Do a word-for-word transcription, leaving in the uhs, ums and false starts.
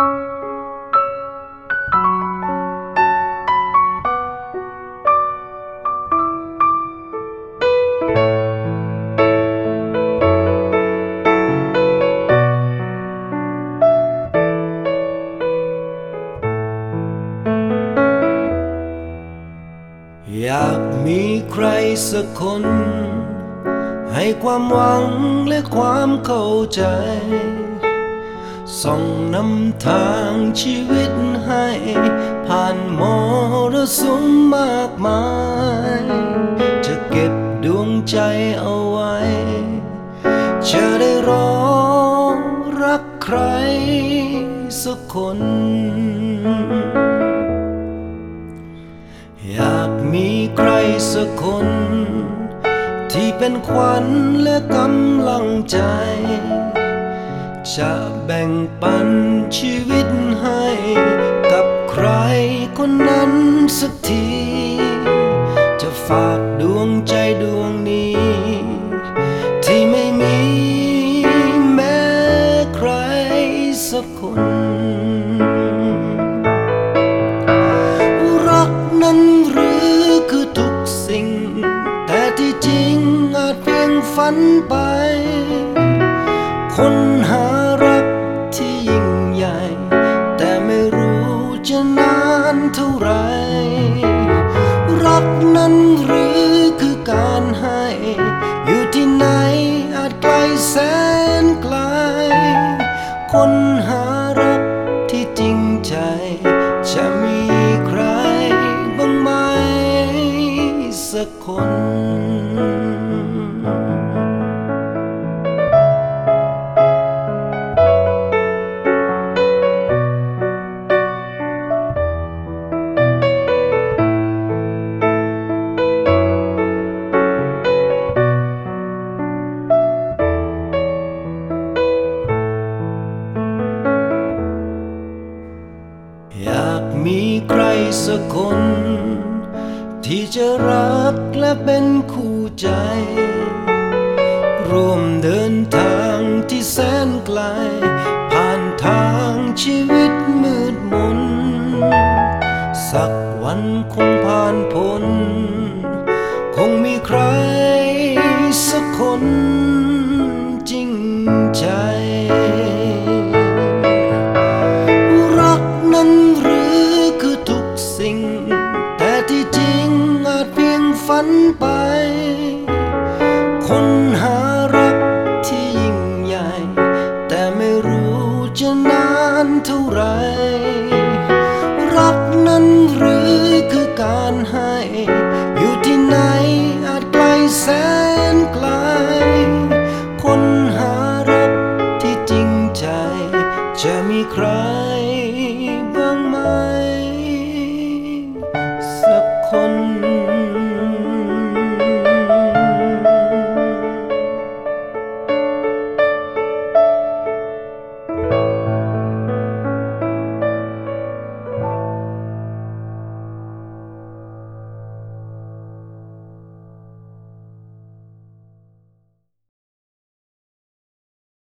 อยากมีใครสักคนให้ความหวังและความเข้าใจส่องนำทางชีวิตให้ผ่านมรสุมมากมายจะเก็บดวงใจเอาไว้จะได้รอรักใครสักคนอยากมีใครสักคนที่เป็นขวัญและกำลังใจจะแบ่งปันชีวิตให้กับใครคนนั้นสักทีจะฝากดวงใจดวงนี้ที่ไม่มีแม้ใครสักคนรักนั้นหรือคือทุกสิ่งแต่ที่จริงอาจเพียงฝันไปคนหารักที่ยิ่งใหญ่แต่ไม่รู้จะนานเท่าไรรักนั้นหรือคือการให้อยู่ที่ไหนอาจไกลแสนไกลคนหารักที่จริงใจจะมีใครบ้างไหมสักคนอยากมีใครสักคนที่จะรักและเป็นคู่ใจร่วมเดินทางที่แสนไกลผ่านทางชีวิตมืดมนสักวันคงผ่านพ้นคงมีใครสักคนจริงใจรักนั้นหรือคือทุกสิ่งแต่ที่จริงอาจเพียงฝันไปคนหารักที่ยิ่งใหญ่แต่ไม่รู้จะนานเท่าไรรักนั้นหรือ